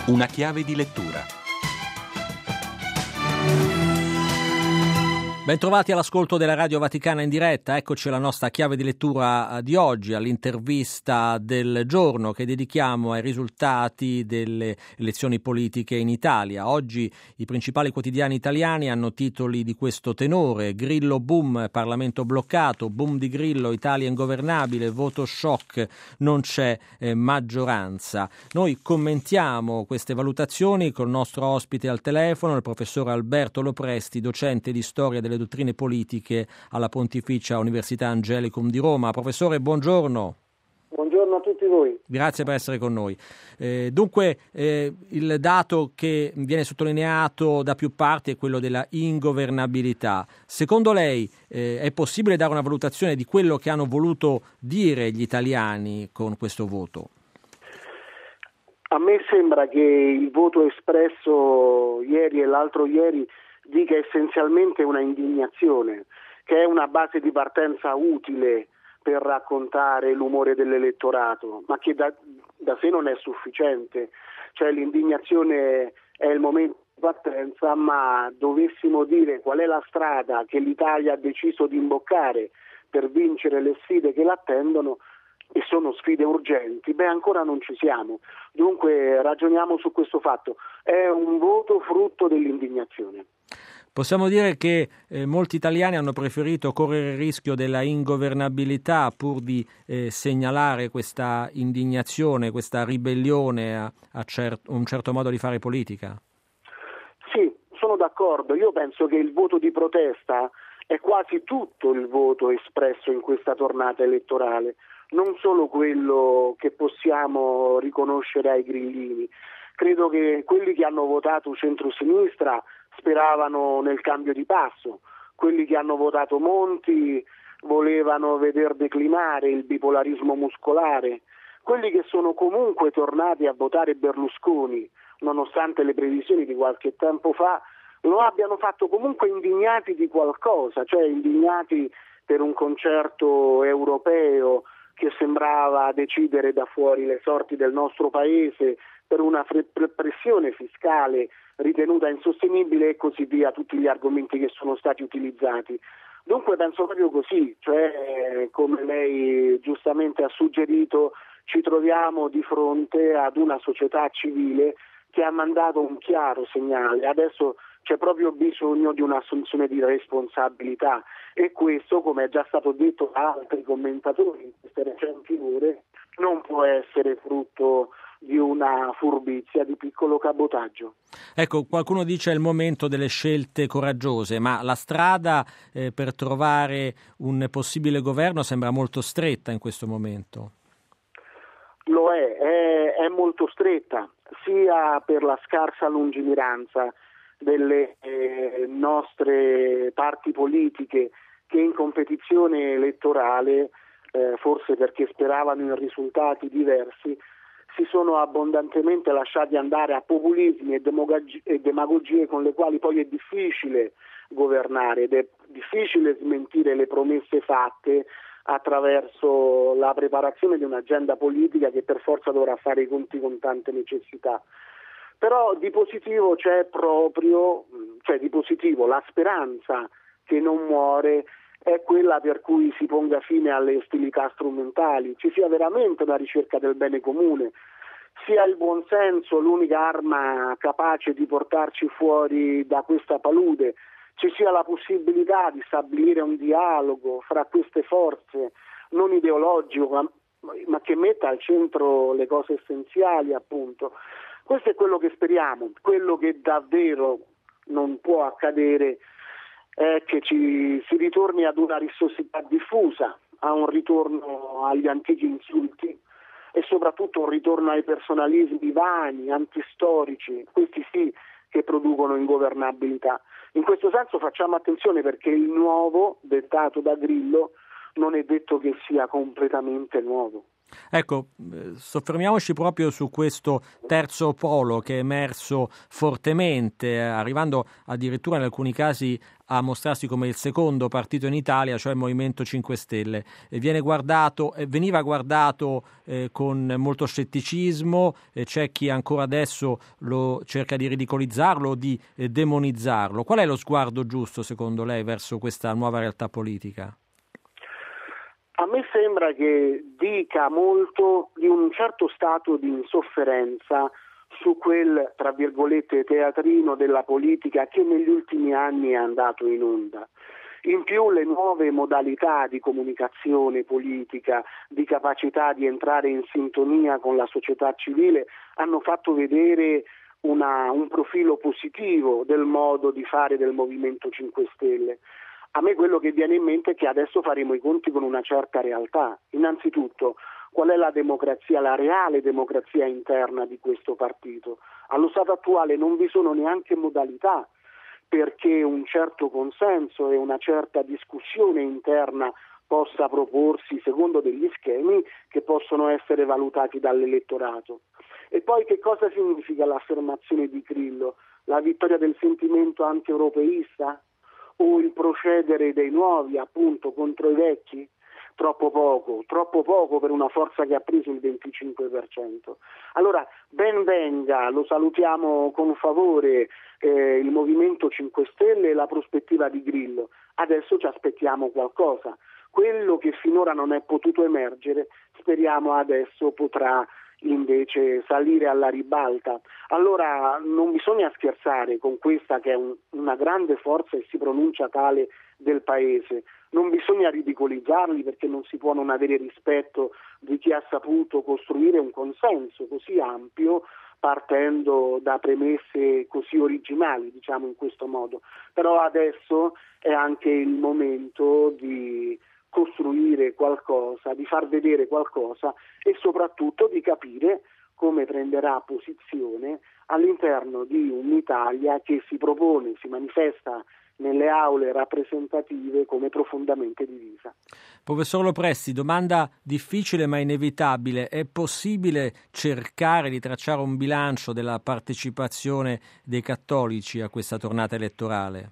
Una chiave di lettura. Bentrovati all'ascolto della Radio Vaticana in diretta. Eccoci alla nostra chiave di lettura di oggi, all'intervista del giorno che dedichiamo ai risultati delle elezioni politiche in Italia. Oggi i principali quotidiani italiani hanno titoli di questo tenore: Grillo boom, Parlamento bloccato, boom di Grillo, Italia ingovernabile, voto shock, non c'è maggioranza. Noi commentiamo queste valutazioni col nostro ospite al telefono, il professor Alberto Lopresti, docente di storia delle dottrine politiche alla Pontificia Università Angelicum di Roma. Professore, buongiorno. Buongiorno a tutti voi. Grazie per essere con noi. Dunque, il dato che viene sottolineato da più parti è quello della ingovernabilità. Secondo lei è possibile dare una valutazione di quello che hanno voluto dire gli italiani con questo voto? A me sembra che il voto espresso ieri e l'altro ieri dica essenzialmente una indignazione, che è una base di partenza utile per raccontare l'umore dell'elettorato, ma che da sé non è sufficiente. Cioè l'indignazione è il momento di partenza, ma dovessimo dire qual è la strada che l'Italia ha deciso di imboccare per vincere le sfide che l'attendono, e sono sfide urgenti, ancora non ci siamo. Dunque ragioniamo su questo fatto. È un voto frutto dell'indignazione. Possiamo dire che molti italiani hanno preferito correre il rischio della ingovernabilità pur di segnalare questa indignazione, questa ribellione a un certo modo di fare politica? Sì, sono d'accordo. Io penso che il voto di protesta è quasi tutto il voto espresso in questa tornata elettorale, non solo quello che possiamo riconoscere ai grillini. Credo che quelli che hanno votato centro-sinistra speravano nel cambio di passo, quelli che hanno votato Monti volevano veder declinare il bipolarismo muscolare, quelli che sono comunque tornati a votare Berlusconi, nonostante le previsioni di qualche tempo fa, lo abbiano fatto comunque indignati di qualcosa, cioè indignati per un concerto europeo che sembrava decidere da fuori le sorti del nostro paese, per una pressione fiscale ritenuta insostenibile e così via, tutti gli argomenti che sono stati utilizzati. Dunque penso proprio così, cioè come lei giustamente ha suggerito, ci troviamo di fronte ad una società civile che ha mandato un chiaro segnale. Adesso c'è proprio bisogno di un'assunzione di responsabilità, e questo, come è già stato detto da altri commentatori in queste recenti ore, non può essere frutto di una furbizia, di piccolo cabotaggio. Ecco, qualcuno dice è il momento delle scelte coraggiose, ma la strada per trovare un possibile governo sembra molto stretta in questo momento. Lo è molto stretta, sia per la scarsa lungimiranza delle nostre parti politiche che in competizione elettorale, forse perché speravano in risultati diversi, si sono abbondantemente lasciati andare a populismi e demagogie con le quali poi è difficile governare ed è difficile smentire le promesse fatte attraverso la preparazione di un'agenda politica che per forza dovrà fare i conti con tante necessità. Però di positivo c'è proprio, di positivo, la speranza che non muore è quella per cui si ponga fine alle ostilità strumentali, ci sia veramente una ricerca del bene comune, sia il buonsenso l'unica arma capace di portarci fuori da questa palude, ci sia la possibilità di stabilire un dialogo fra queste forze, non ideologico, ma che metta al centro le cose essenziali, appunto. Questo è quello che speriamo. Quello che davvero non può accadere è che si ritorni ad una rissosità diffusa, a un ritorno agli antichi insulti e soprattutto un ritorno ai personalismi vani, antistorici, questi sì che producono ingovernabilità. In questo senso facciamo attenzione, perché il nuovo dettato da Grillo non è detto che sia completamente nuovo. Ecco, soffermiamoci proprio su questo terzo polo che è emerso fortemente, arrivando addirittura in alcuni casi a mostrarsi come il secondo partito in Italia, cioè il Movimento 5 Stelle. Veniva guardato con molto scetticismo, c'è chi ancora adesso lo cerca di ridicolizzarlo o di demonizzarlo. Qual è lo sguardo giusto, secondo lei, verso questa nuova realtà politica? A me sembra che dica molto di un certo stato di insofferenza su quel, tra virgolette, teatrino della politica che negli ultimi anni è andato in onda. In più le nuove modalità di comunicazione politica, di capacità di entrare in sintonia con la società civile hanno fatto vedere un profilo positivo del modo di fare del Movimento 5 Stelle. A me quello che viene in mente è che adesso faremo i conti con una certa realtà. Innanzitutto, qual è la democrazia, la reale democrazia interna di questo partito? Allo stato attuale non vi sono neanche modalità perché un certo consenso e una certa discussione interna possa proporsi secondo degli schemi che possono essere valutati dall'elettorato. E poi che cosa significa l'affermazione di Grillo? La vittoria del sentimento anti-europeista? O il procedere dei nuovi appunto contro i vecchi? Troppo poco per una forza che ha preso il 25%. Allora ben venga, lo salutiamo con favore il Movimento 5 Stelle e la prospettiva di Grillo. Adesso ci aspettiamo qualcosa. Quello che finora non è potuto emergere, speriamo adesso potrà invece salire alla ribalta. Allora non bisogna scherzare con questa che è una grande forza e si pronuncia tale del Paese, non bisogna ridicolizzarli perché non si può non avere rispetto di chi ha saputo costruire un consenso così ampio partendo da premesse così originali, diciamo in questo modo. Però adesso è anche il momento di costruire qualcosa, di far vedere qualcosa e soprattutto di capire come prenderà posizione all'interno di un'Italia che si propone, si manifesta nelle aule rappresentative come profondamente divisa. Professor Lopresti, domanda difficile ma inevitabile: è possibile cercare di tracciare un bilancio della partecipazione dei cattolici a questa tornata elettorale?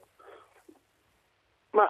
Ma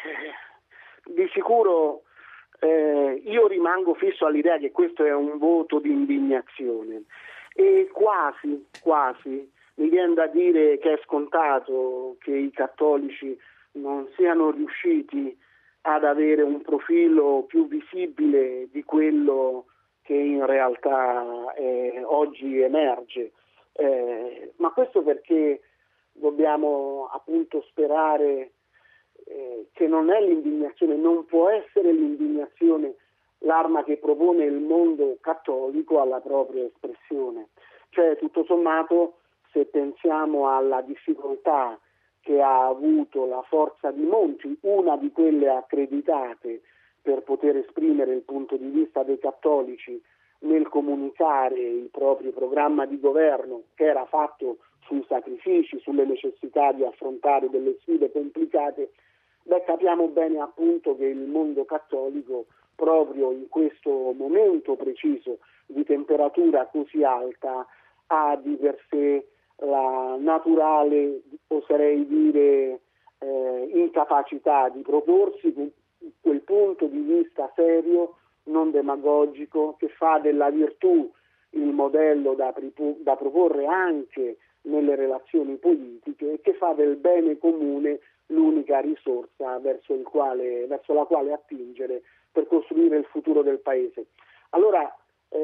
di sicuro io rimango fisso all'idea che questo è un voto di indignazione e quasi mi viene da dire che è scontato che i cattolici non siano riusciti ad avere un profilo più visibile di quello che in realtà oggi emerge. Ma questo perché dobbiamo appunto sperare che non è l'indignazione, non può essere l'indignazione l'arma che propone il mondo cattolico alla propria espressione. Cioè, tutto sommato, se pensiamo alla difficoltà che ha avuto la forza di Monti, una di quelle accreditate per poter esprimere il punto di vista dei cattolici nel comunicare il proprio programma di governo, che era fatto sui sacrifici, sulle necessità di affrontare delle sfide complicate, capiamo bene appunto che il mondo cattolico proprio in questo momento preciso di temperatura così alta ha di per sé la naturale, oserei dire, incapacità di proporsi quel punto di vista serio, non demagogico, che fa della virtù il modello da proporre anche nelle relazioni politiche e che fa del bene comune l'unica risorsa verso la quale attingere per costruire il futuro del Paese. Allora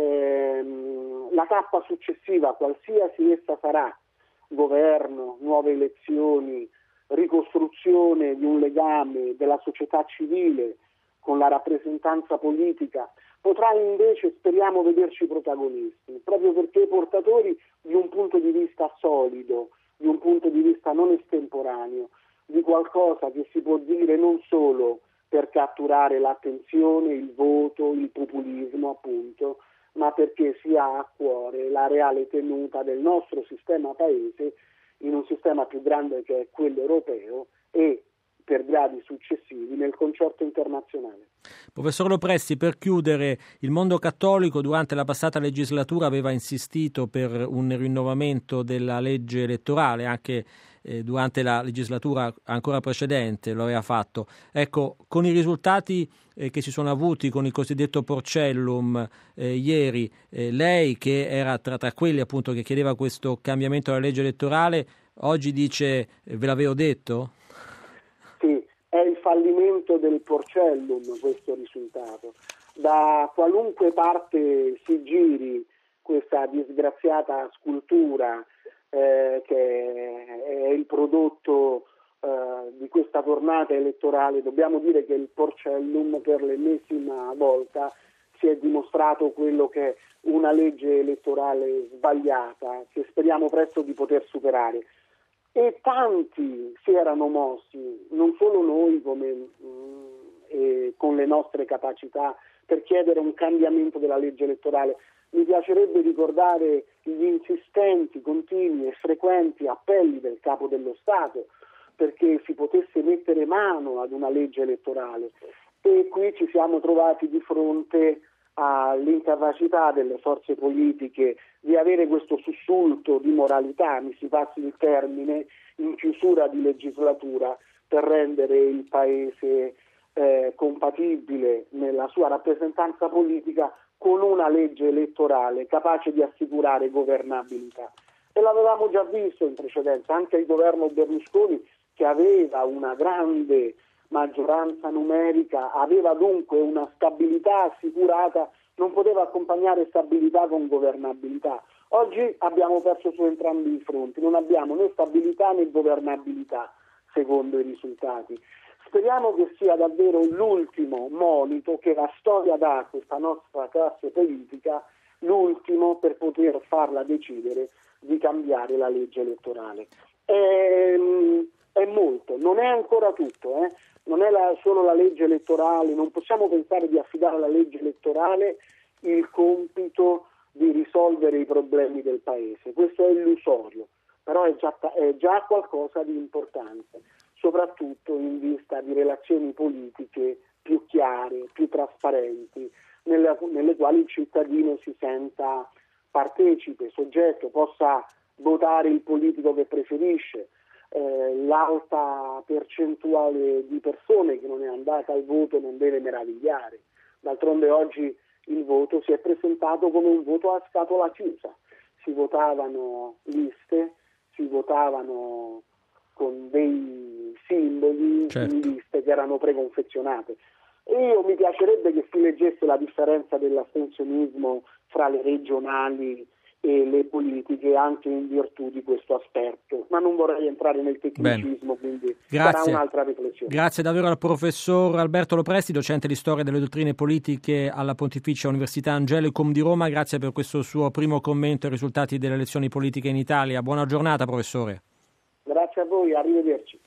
la tappa successiva, qualsiasi essa sarà, governo, nuove elezioni, ricostruzione di un legame della società civile con la rappresentanza politica, potrà invece, speriamo, vederci protagonisti, proprio perché portatori di un punto di vista solido, di un punto di vista non estemporaneo, di qualcosa che si può dire non solo per catturare l'attenzione, il voto, il populismo appunto, ma perché si ha a cuore la reale tenuta del nostro sistema paese in un sistema più grande che è quello europeo e per gradi successivi nel concerto internazionale. Professor Lopresti, per chiudere, il mondo cattolico durante la passata legislatura aveva insistito per un rinnovamento della legge elettorale, anche durante la legislatura ancora precedente lo aveva fatto. Ecco, con i risultati che si sono avuti con il cosiddetto Porcellum ieri, lei che era tra quelli appunto che chiedeva questo cambiamento della legge elettorale, oggi dice ve l'avevo detto? Sì, è il fallimento del Porcellum questo risultato. Da qualunque parte si giri questa disgraziata scultura che è il prodotto di questa tornata elettorale, dobbiamo dire che il Porcellum per l'ennesima volta si è dimostrato quello che è una legge elettorale sbagliata, che speriamo presto di poter superare. E tanti si erano mossi, non solo noi con le nostre capacità, per chiedere un cambiamento della legge elettorale. Mi piacerebbe ricordare gli insistenti, continui e frequenti appelli del Capo dello Stato perché si potesse mettere mano ad una legge elettorale. E qui ci siamo trovati di fronte all'incapacità delle forze politiche di avere questo sussulto di moralità, mi si passi il termine, in chiusura di legislatura, per rendere il Paese compatibile nella sua rappresentanza politica con una legge elettorale capace di assicurare governabilità. E l'avevamo già visto in precedenza, anche il governo Berlusconi, che aveva una grande maggioranza numerica, aveva dunque una stabilità assicurata, non poteva accompagnare stabilità con governabilità. Oggi abbiamo perso su entrambi i fronti, non abbiamo né stabilità né governabilità, secondo i risultati. Speriamo che sia davvero l'ultimo monito che la storia dà a questa nostra classe politica, l'ultimo per poter farla decidere di cambiare la legge elettorale. È molto, non è ancora tutto, non è solo la legge elettorale, non possiamo pensare di affidare alla legge elettorale il compito di risolvere i problemi del Paese, questo è illusorio, però è già qualcosa di importante, soprattutto in vista di relazioni politiche più chiare, più trasparenti, nelle quali il cittadino si senta partecipe, soggetto, possa votare il politico che preferisce. L'alta percentuale di persone che non è andata al voto non deve meravigliare. D'altronde oggi il voto si è presentato come un voto a scatola chiusa. Si votavano liste, si votavano con dei simboli in liste che erano preconfezionate. E mi piacerebbe che si leggesse la differenza dell'astensionismo fra le regionali e le politiche anche in virtù di questo aspetto, ma non vorrei entrare nel tecnicismo. Bene. Quindi sarà un'altra riflessione. Grazie davvero al professor Alberto Lopresti, docente di storia delle dottrine politiche alla Pontificia Università Angelicum di Roma. Grazie per questo suo primo commento ai risultati delle elezioni politiche in Italia. Buona giornata, professore. Grazie a voi, arrivederci.